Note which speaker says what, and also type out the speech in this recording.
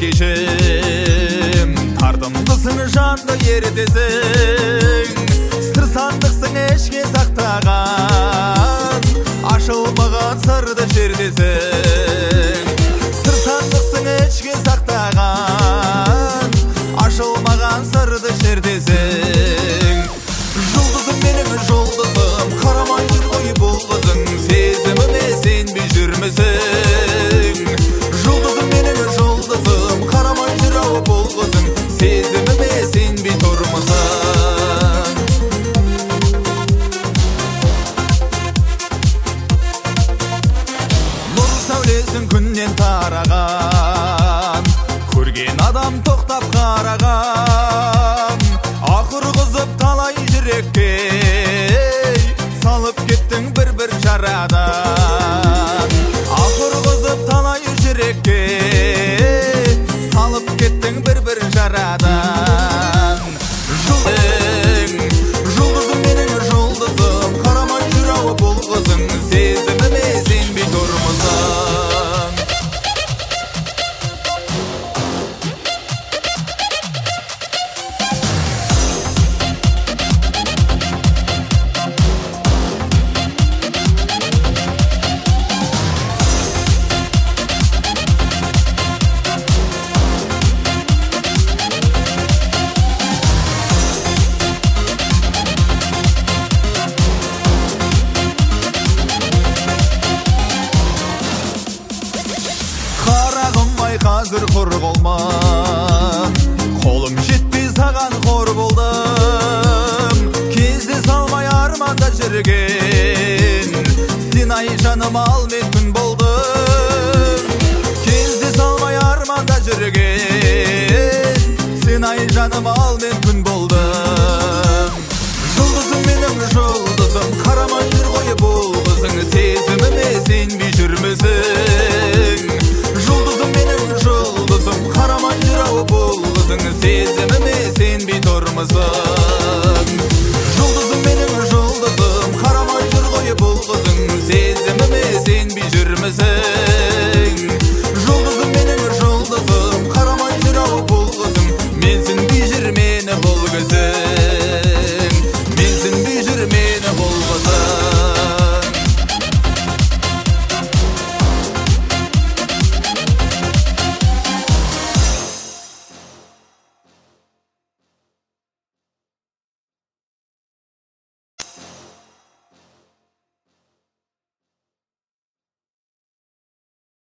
Speaker 1: кешем тартымдысың жанды ертесің сыр сандықсың ешке сақтаған ашылмаған сырды шертесің сыр сандықсың ешке сақтаған ашылмаған сырды шертесің жұлдызым менің жұлдызым қарамай жүр ғой бұл қызың сезіміме сенбей жүрмісің жұлдызым менің жұлдызым қарамай жүр ау бұл қызың сезіміме сенбей тұрмысың нұр сәулесін күннен тараған көрген адам тоқтап қараған ақыр қызып талай жүрекке салып кеттің бір жарадан ақыр қызып талай жүрекке салып кеттің бір жарадан жұлдызым менің жұлдызым қарамай жүр ау бұл қызың сезіміме сенбей тұрмысың қазір құр болма қолым жетпей саған қор болдым кезде салмай арманда жүрген сен ай жаным ал мен күн болдым кезде салмай арманда жүрген сен ай жаным ал мен күн болдым жұлдызым менің жұлдызым қарамай жүр ғой бұл қызың сезіміме сенбей жүрмісің жұлдызым менің жұлдызым қарамай жүр ау бұл қызың сезіміме